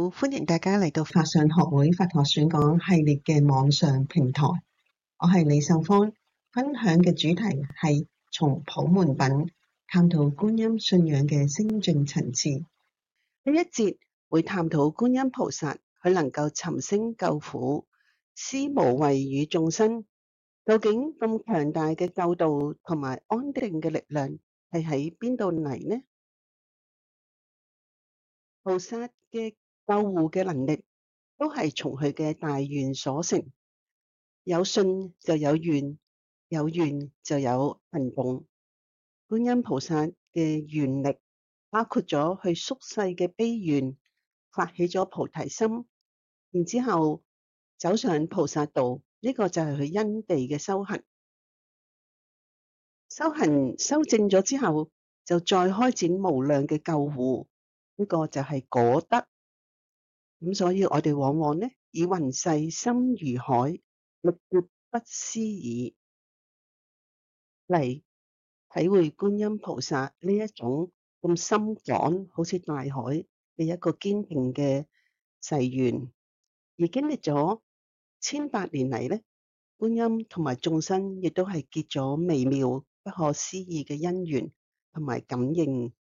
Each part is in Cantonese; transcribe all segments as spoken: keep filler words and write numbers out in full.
歡迎大家嚟到法相學會佛學選講系列嘅網上平台。我係李秀芳，分享嘅主題係從普門品探討觀音信仰嘅升進層次。呢一節會探討觀音菩薩佢能夠尋聲救苦，施無畏與眾生。究竟咁強大嘅救度同埋安定嘅力量係喺邊度嚟呢？菩薩嘅救護嘅能力都係從佢嘅大願所成，有信就有願，有願就有行動。觀音菩薩嘅願力包括咗去宿世嘅悲願，發起咗菩提心，然之後走上菩薩道，呢、這個就係佢因地嘅修行。修行修正咗之後，就再開展無量嘅救護，呢、這個就係果德。咁所以我哋往往呢，以雲誓心如海，力竭不思議，嚟體會觀音菩薩呢一種咁深廣，好似大海嘅一個堅定嘅誓願。而經歷咗千百年嚟呢，觀音同埋眾生亦都係結咗微妙不可思議嘅因緣同埋感應。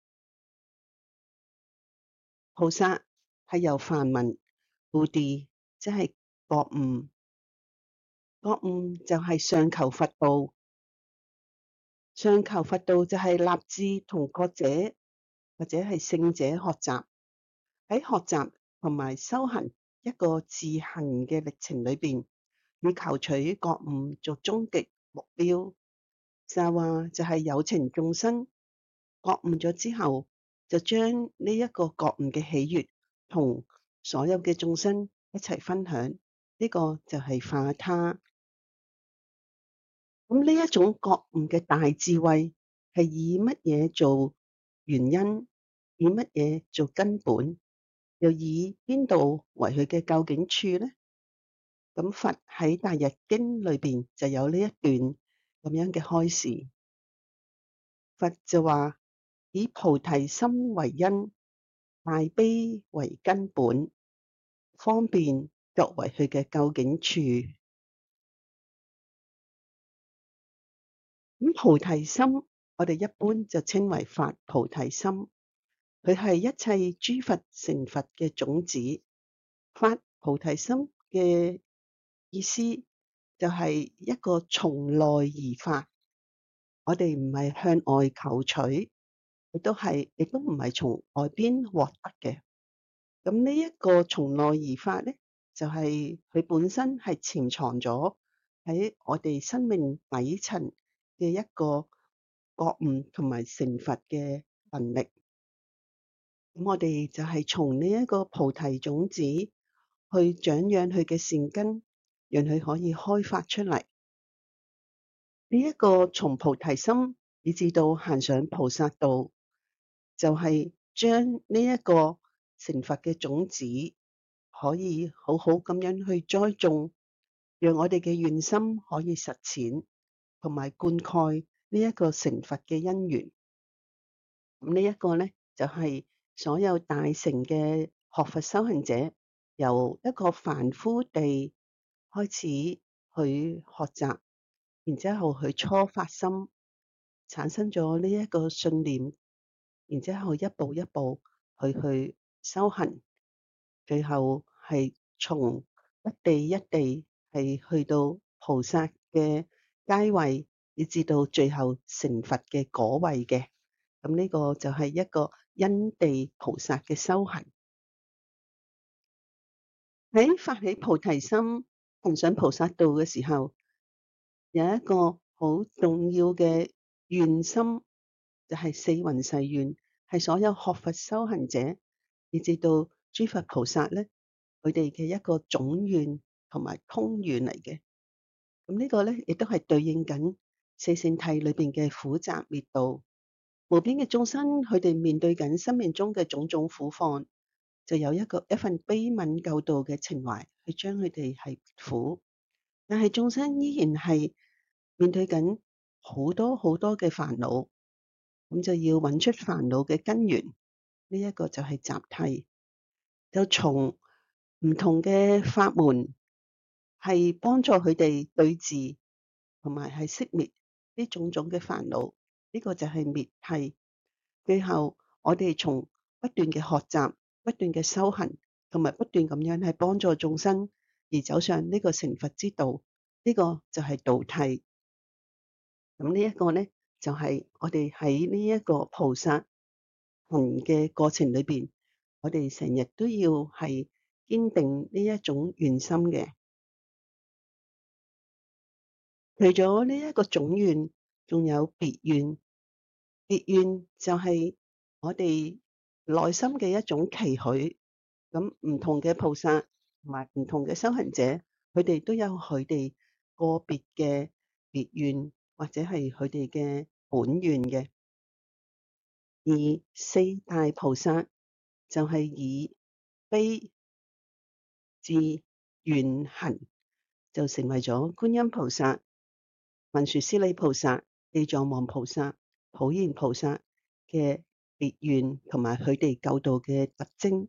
菩薩係由梵文菩提，即係覺悟，覺悟就係上求佛道，上求佛道就係立志同覺者或者係聖者學習，喺學習同埋修行一個自行嘅歷程裏邊，以求取覺悟做終極目標。就話就係有情眾生覺悟咗之後，就將呢一個覺悟嘅喜悅同所有嘅眾生一齊分享，呢、這個就係化他。咁呢一種覺悟嘅大智慧係以乜嘢做原因，以乜嘢做根本，又以邊度為佢嘅究竟處呢？咁佛喺大日經裏邊就有呢一段咁樣嘅開示。佛就話以菩提心為因，大悲為根本，方便作為佢嘅究竟處。咁菩提心，我哋一般就稱為發菩提心，佢係一切諸佛成佛嘅種子。發菩提心嘅意思就係一個從內而發，我哋唔係向外求取，亦都係亦都唔係從外邊獲得嘅。咁呢一個從內而發咧，就係、是、佢本身係潛藏咗喺我哋生命底層嘅一個覺悟同埋成佛嘅能力。咁我哋就係從呢一個菩提種子去長養佢嘅善根，讓佢可以開發出嚟。呢、這、一個從菩提心以至到行上菩薩道，就係、是、將呢一個成佛嘅種子可以好好咁樣去栽種，讓我哋嘅願心可以實踐，同埋灌溉呢一個成佛嘅因緣。咁呢一個咧，就係、是、所有大乘嘅學佛修行者，由一個凡夫地開始去學習，然之後去初發心，產生咗呢一個信念，然之後一步一步去去修行，最後係從一地一地係去到菩薩嘅階位，以至到最後成佛嘅果位嘅。咁呢個就係一個因地菩薩嘅修行。喺發起菩提心行上菩薩道嘅時候，有一個好重要嘅願心，就係、是、四弘誓願，係所有學佛修行者以至到諸佛菩薩咧，佢哋嘅一個總願同埋通願嚟嘅。咁呢個咧，亦都係對應緊四聖諦裏邊嘅苦集滅道。無邊嘅眾生，佢哋面對緊生命中嘅種種苦況，就有一個一份悲憫救度嘅情懷去將佢哋係苦。但係眾生依然係面對緊好多好多嘅煩惱，咁就要揾出煩惱嘅根源。呢、這、一個就係集諦。 就從唔同嘅法門係幫助佢哋對治，同埋係熄滅呢種種嘅煩惱。呢個就係滅諦。最後，我哋從不斷嘅學習、不斷嘅修行，同埋不斷咁樣係幫助眾生而走上呢個成佛之道。呢個就係道諦。咁呢一個咧，就係我哋喺呢一個菩薩行嘅過程裏邊，我哋成日都要係堅定呢一種願心嘅。除咗呢一個總願，仲有別願。別願就係我哋內心嘅一種期許。咁唔同嘅菩薩同埋唔同嘅修行者，佢哋都有佢哋個別嘅別願，或者係佢哋嘅本願嘅。而四大菩薩就係以悲、智、願、行，就成為咗觀音菩薩、文殊師利菩薩、地藏王菩薩、普賢菩薩嘅別願同埋佢哋救度嘅特徵。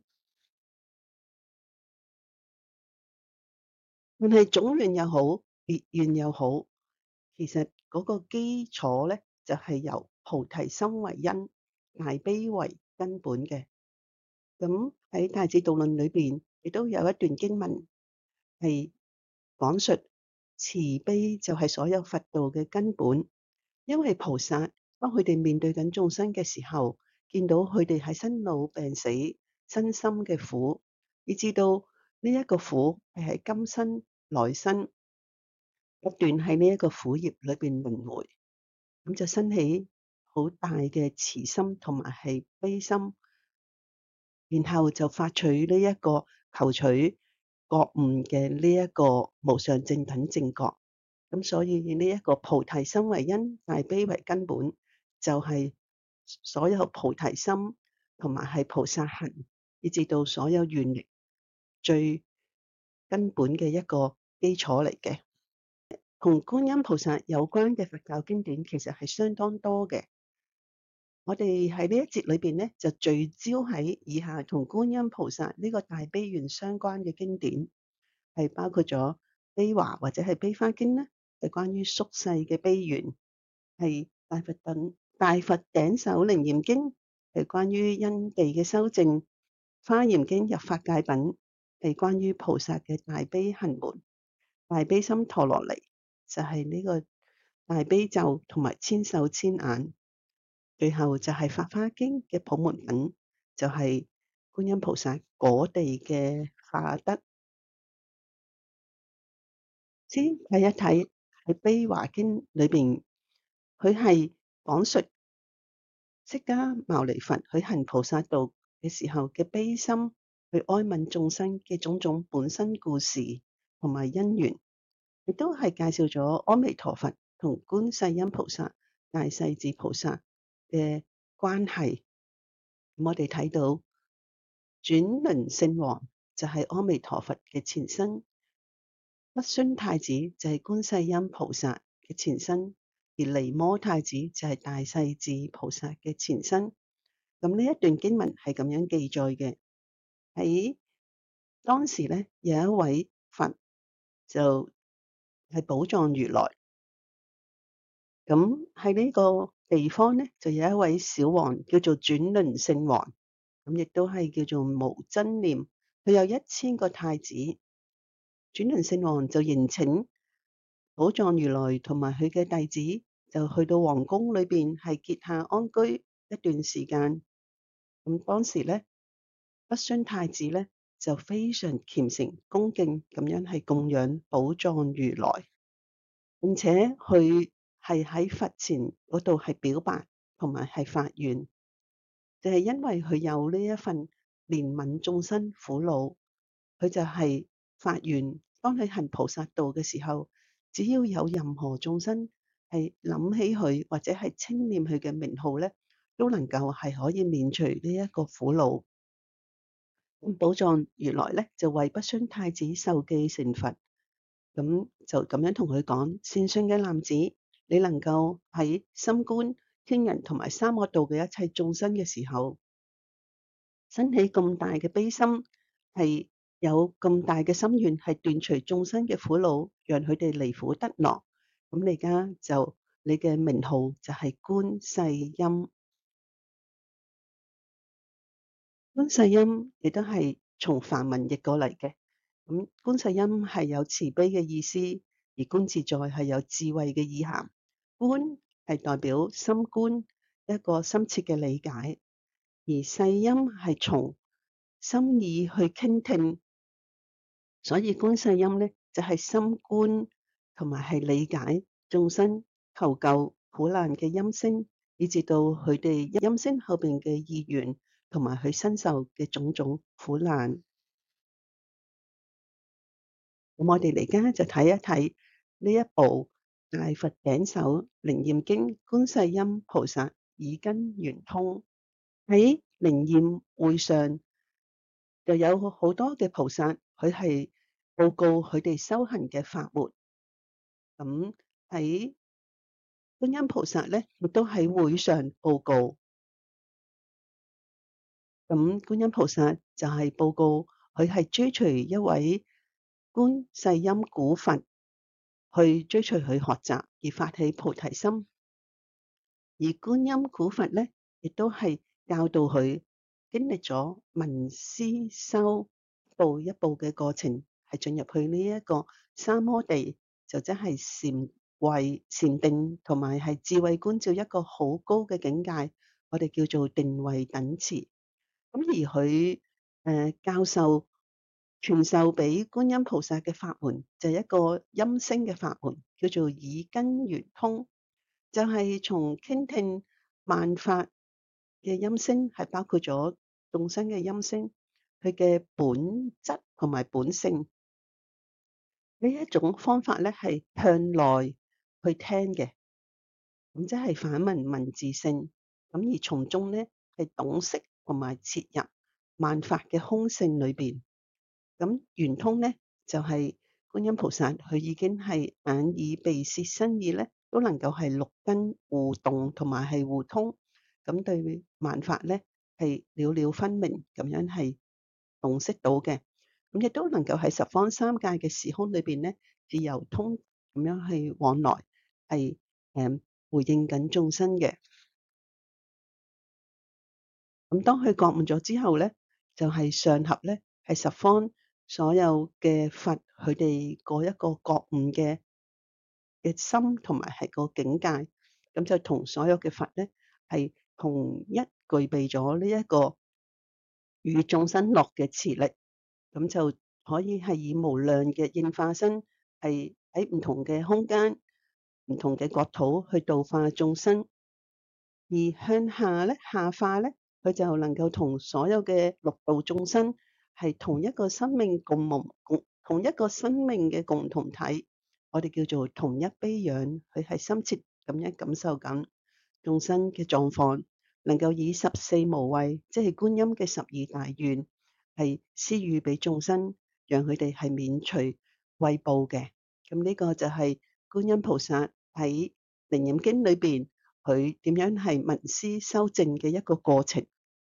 但係總願又好，別願又好，其實嗰個基礎咧就係由菩提心為因，大悲為根本嘅。咁喺《大智度論》裏邊，亦都有一段經文係講述慈悲就係所有佛道嘅根本。因為菩薩當佢哋面對緊眾生嘅時候，見到佢哋喺生老病死、身心嘅苦，以至到呢一個苦係喺今生來生不斷喺呢一個苦業裏邊輪迴，咁就生起好大嘅慈心同埋係悲心。然後就發取呢一個求取覺悟嘅呢一個無上正等正覺。咁所以呢一個菩提心為因，大悲為根本，就係所有菩提心同埋係菩薩行，以至到所有願力最根本嘅一個基礎嚟嘅。同觀音菩薩有關嘅佛教經典其實係相當多嘅。我哋喺呢一節裏邊咧，就聚焦喺以下同觀音菩薩呢個大悲願相關嘅經典，係包括咗悲華或者係悲華經咧，係關於宿世嘅悲願；係大佛等大佛頂首楞嚴經，係關於因地嘅修正；華嚴經入法界品，係關於菩薩嘅大悲行門；大悲心陀羅尼就係、是、呢個大悲咒同埋千手千眼。最後就係《法華經》嘅普門品，就係、是、觀音菩薩果地嘅化德。先睇一睇喺《悲華經》裏邊，佢係講述釋迦牟尼佛去行菩薩道嘅時候嘅悲心，去哀憫眾生嘅種種本身故事同埋因緣，亦都係介紹咗阿彌陀佛同觀世音菩薩、大勢至菩薩嘅關係。我哋睇到轉輪聖王就係阿彌陀佛嘅前身，不孫太子就係觀世音菩薩嘅前身，而尼摩太子就係大勢至菩薩嘅前身。咁呢一段經文係咁樣記載嘅。喺當時咧，有一位佛就係寶藏如來。咁喺呢個地方咧，就有一位小王叫做轉輪聖王，咁亦都係叫做無真念。佢有一千個太子。轉輪聖王就迎請寶藏如來同埋佢嘅弟子，就去到皇宮裏邊係結下安居一段時間。咁當時咧，不孫太子咧就非常虔誠恭敬咁樣係供養寶藏如來，並且佢係喺佛前嗰度係表白同埋係發願，就係因為佢有呢一份憐憫眾生苦惱，佢就係發願，當佢行菩薩道嘅時候，只要有任何眾生係諗起佢或者係稱念佢嘅名號咧，都能夠係可以免除呢一個苦惱。咁寶藏如來咧就為不孫太子授記成佛，咁就咁樣同佢講：善信嘅男子，你能夠喺心觀天人同埋三惡道嘅一切眾生嘅時候，生起咁大嘅悲心， 係有咁大嘅心願，係斷除眾生嘅苦惱，讓佢哋離苦得樂。咁你而家就你嘅名號就係觀世音。觀世音亦都係從梵文譯過嚟嘅。咁觀世音係有慈悲嘅意思，而觀自在係有智慧嘅意涵。觀係代表心觀，一個深切嘅理解，而世音係從心意去傾聽，所以觀世音咧就係心觀同埋係理解眾生求救苦難嘅音聲，以至到佢哋音聲後邊嘅意願同埋佢身受嘅種種苦難。咁我哋而家就睇一睇呢一部大佛頂首靈驗經，觀世音菩薩耳根圓通。喺靈驗會上就有好多嘅菩薩，佢係報告佢哋修行嘅法門。咁喺觀音菩薩咧，亦都喺會上報告。咁觀音菩薩就係報告佢係追隨一位觀世音古佛，去追隨佢學習而發起菩提心。而觀音古佛咧，亦都係教導佢經歷咗聞思修一步一步嘅過程，係進入去呢一個三摩地，就即係禪慧、禪定同埋係智慧觀照一個好高嘅境界，我哋叫做定慧等持。咁而佢誒、呃、教授傳授俾觀音菩薩嘅法門，就係一個音聲嘅法門，叫做耳根圓通。就係從傾聽萬法嘅音聲，係包括咗眾生嘅音聲，佢嘅本質同埋本性。呢一種方法咧，係向內去聽嘅，咁即係反問文字性，咁而從中咧係洞悉同埋切入萬法嘅空性裏邊。咁圓通咧就係、是、觀音菩薩，佢已經係眼耳鼻舌身意咧，都能夠係六根互動同埋係互通，咁對萬法咧係了了分明，咁樣係洞悉到嘅。咁亦都能夠喺十方三界嘅時空裏邊咧，自由通咁樣去往來，係誒、嗯、回應緊眾生嘅。咁當佢覺悟咗之後咧，就係、是、上合咧，係十方所有嘅佛，佢哋嗰一個覺悟嘅嘅心同埋係個境界，咁就同所有嘅佛咧係同一具備咗呢一個與眾生樂嘅磁力，咁就可以係以無量嘅應化身，係喺唔同嘅空間、唔同嘅國土去度化眾生。而向下咧，下化咧，佢就能夠同所有嘅六道眾生係同一個生命共夢共同一個生命嘅共同體，我哋叫做同一悲仰，佢係深切咁樣感受緊眾生嘅狀況，能夠以十四無畏，即係觀音嘅十二大願，係施予俾眾生，讓佢哋係免除畏怖嘅。咁呢個就係觀音菩薩喺靈驗經裏邊，佢點樣係聞思修證嘅一個過程。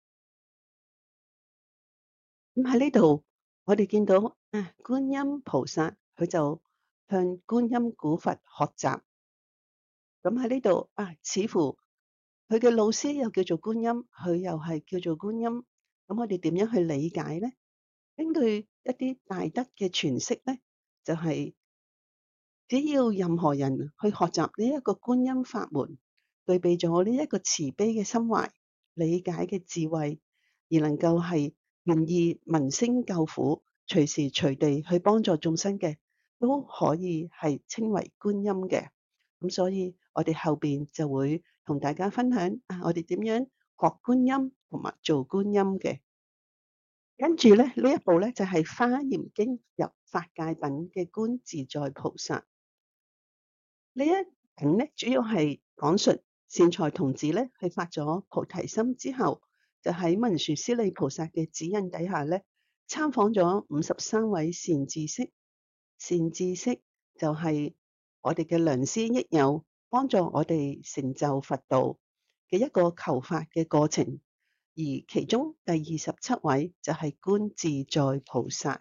咁喺呢度，我哋見到啊，觀音菩薩佢就向觀音古佛學習。咁喺呢度啊，似乎佢嘅老師又叫做觀音，佢又係叫做觀音。咁我哋點樣去理解咧？根據一啲大德嘅詮釋咧，就係、是、只要任何人去學習呢一個觀音法門，具備咗呢一個慈悲嘅心懷、理解嘅智慧，而能夠係願意聞聲救苦，隨時隨地去幫助眾生嘅，都可以係稱為觀音嘅。咁所以我哋後邊就會同大家分享啊，我哋點樣學觀音同埋做觀音嘅。跟住咧，呢一部咧就係、是《華嚴經》入法界品嘅觀自在菩薩。呢一品咧，主要係講述善財童子咧，係發咗菩提心之後，就喺文殊師利菩薩嘅指引底下咧，參訪咗五十三位善知識。善知識就係我哋嘅良師益友，幫助我哋成就佛道嘅一個求法嘅過程。 而其中第二十七位就係觀自在菩薩。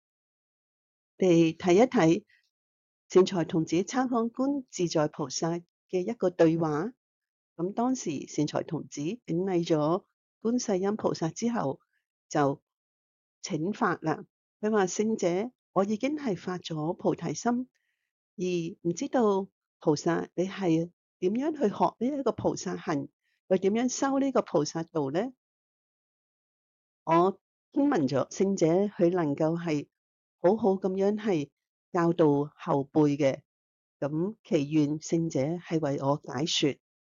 哋睇一睇善財童子參訪觀自在菩薩嘅一個對話。咁當時善財童子頂禮咗觀世音菩薩之後，就請法啦。佢話：聖者，我已經係發咗菩提心，而唔知道菩薩你係點樣去學呢一個菩薩行，又點樣修呢個菩薩道呢？我聽聞咗聖者佢能夠係好好咁樣係教導後輩嘅，咁祈願聖者係為我解說。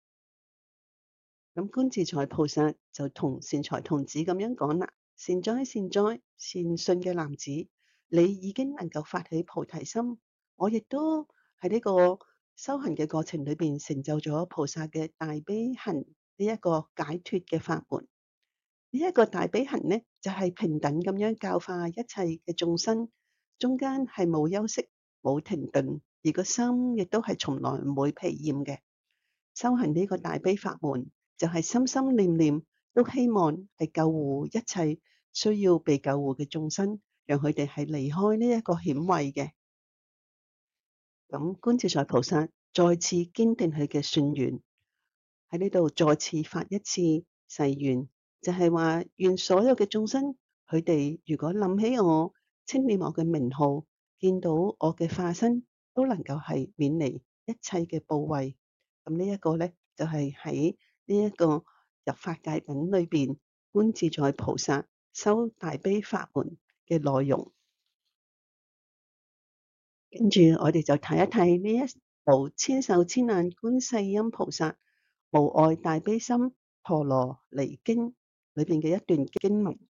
咁觀自在菩薩就同善財童子咁樣講啦：善哉善哉，善信嘅男子，你已經能夠發起菩提心，我亦都喺呢個修行嘅過程裏邊成就咗菩薩嘅大悲行呢一個解脫嘅法門。呢一個大悲行呢，就係平等咁樣教化一切嘅眾生，中間係冇休息、冇停頓，而個心亦都係從來唔會疲厭嘅。修行呢個大悲法門，就係心心念念都希望係救護一切需要被救護嘅眾生，讓佢哋係離開呢一個險位嘅。咁觀自在菩薩再次堅定佢嘅信願，喺呢度再次發一次誓願，就係話願所有嘅眾生，佢哋如果諗起我，稱念我嘅名號，見到我嘅化身，都能夠係免離一切嘅怖畏。咁呢一個咧，就係喺呢一個入法界品裏邊，觀自在菩薩修大悲法門嘅內容。跟住我哋就睇一睇呢一部千手千眼觀世音菩薩無礙大悲心陀羅尼經裏邊嘅一段經文。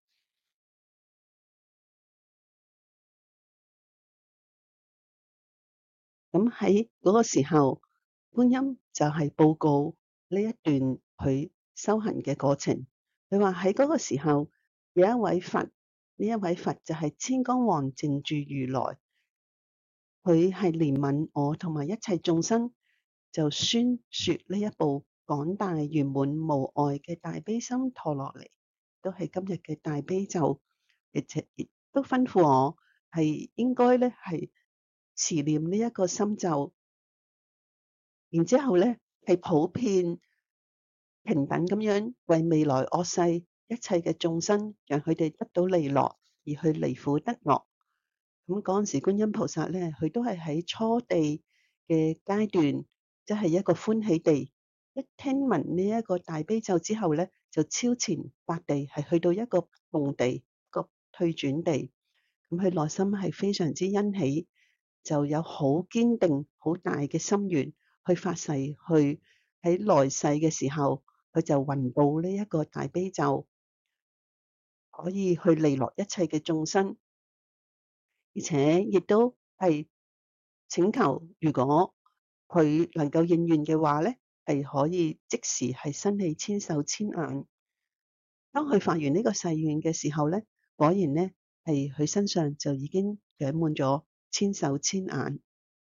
咁喺嗰個時候，觀音就係報告呢一段佢修行嘅過程。佢話喺嗰個時候有一位佛，呢一位佛就係千光王靜住如來，佢係憐憫我同埋一切眾生，就宣說呢一部廣大圓滿無礙嘅大悲心陀羅尼，都係今日嘅大悲咒，而且亦都吩咐我係應該咧係持念呢一個心咒，然之後咧係普遍平等咁樣為未來惡世一切嘅眾生，讓佢哋得到利樂，而去離苦得樂。咁嗰陣時，觀音菩薩咧，佢都係喺初地嘅階段，即係一個歡喜地。一聽聞呢一個大悲咒之後咧，就超前八地，係去到一個動地、一個退轉地。咁佢內心係非常之欣喜，就有好堅定、好大嘅心願去發誓，去喺來世嘅時候，佢就弘導呢一個大悲咒，可以去利樂一切嘅眾生。而且亦都係請求，如果佢能夠應願嘅話咧，係可以即時係生起千手千眼。當佢發完呢個誓願嘅時候咧，果然咧係佢身上就已經長滿咗千手千眼。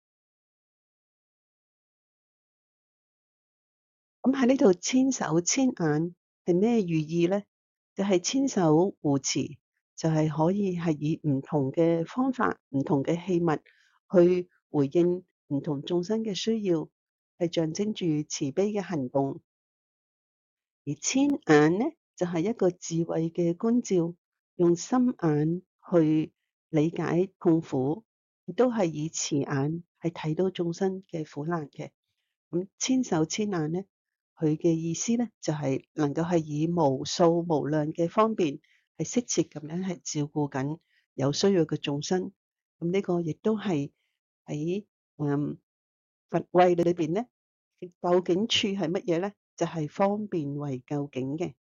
咁喺呢度千手千眼係咩寓意咧？就係千手護持，就係可以係以唔同嘅方法、唔同嘅器物去回應唔同眾生嘅需要，係象徵住慈悲嘅行動。而千眼呢，就係一個智慧嘅觀照，用心眼去理解痛苦，亦都係以慈眼係睇到眾生嘅苦難嘅。咁千手千眼呢，佢嘅意思咧，就係能夠係以無數無量嘅方便，係適切咁樣係照顧緊有需要嘅眾生。咁呢個亦都係喺誒佛慧裏邊咧，究竟處係乜嘢咧？就係方便為究竟嘅。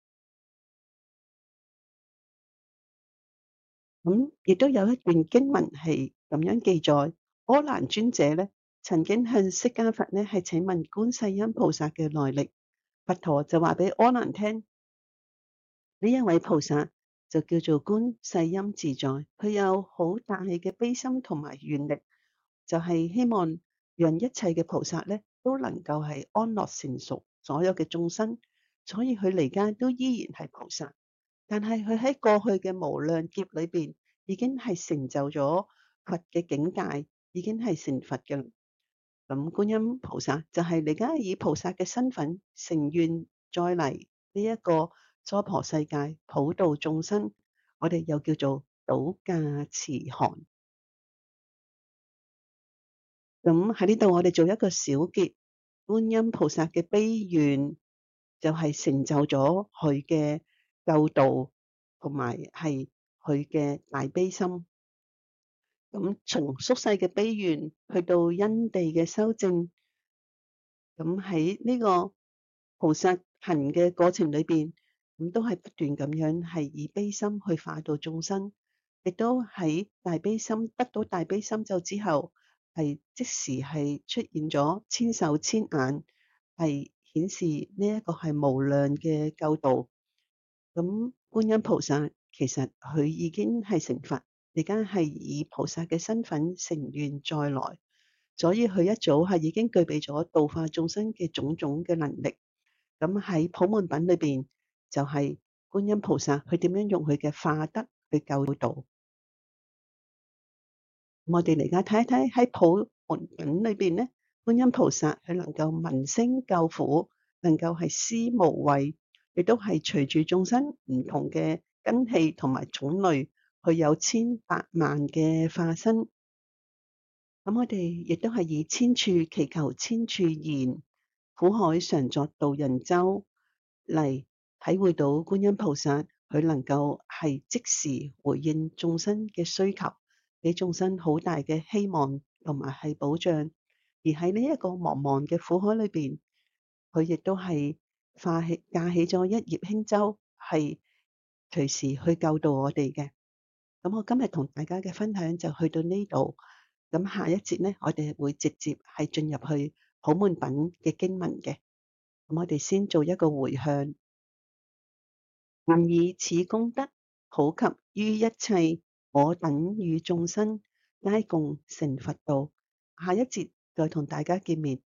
咁亦都有一段經文係咁樣記載，阿難尊者咧曾經向釋迦佛咧係請問觀世音菩薩嘅來歷，佛陀就話俾阿難聽，呢一位菩薩就叫做觀世音自在，佢有好大嘅悲心同埋願力，就係希望讓一切嘅菩薩咧都能夠係安樂成熟，所有嘅眾生所以佢而家都依然係菩薩。但係佢喺過去嘅無量劫裏邊，已經係成就咗佛嘅境界，已經係成佛嘅。咁觀音菩薩就係而家以菩薩嘅身份成願再嚟呢一個娑婆世界普度眾生，我哋又叫做倒駕慈航。咁喺呢度我哋做一個小結，觀音菩薩嘅悲願就係成就咗佢嘅救度，同埋係佢嘅大悲心。咁從宿世嘅悲願去到因地嘅修正，咁喺呢個菩薩行嘅過程裏邊，咁都係不斷咁樣係以悲心去化度眾生，亦都喺大悲心得到大悲心咒之後，係即時係出現咗千手千眼，係顯示呢一個係無量嘅救度。咁觀音菩薩其實佢已經係成佛，而家係以菩薩嘅身份成願再來，所以佢一早係已經具備咗度化眾生嘅種種嘅能力。咁喺普門品裏邊就係觀音菩薩佢點樣用佢嘅化德去救度。我哋嚟家睇一睇喺普門品裏邊咧，觀音菩薩佢能夠聞聲救苦，能夠係施無畏，亦都係隨住眾生唔同嘅根器同埋種類，佢有千百萬嘅化身。咁我哋亦都係以千處祈求千處現，苦海常作渡人舟嚟體會到觀音菩薩佢能夠係即時回應眾生嘅需求，俾眾生好大嘅希望同埋係保障。而喺呢一個茫茫嘅苦海裏邊，佢亦都係化起架起咗一葉輕舟，係隨時去救度我哋嘅。咁我今日同大家嘅分享就去到呢度。咁下一節呢，我哋會直接係進入去普門品嘅經文嘅。咁我哋先做一個回向，願以此功德普及於一切我等與眾生，皆共成佛道。下一節再同大家見面。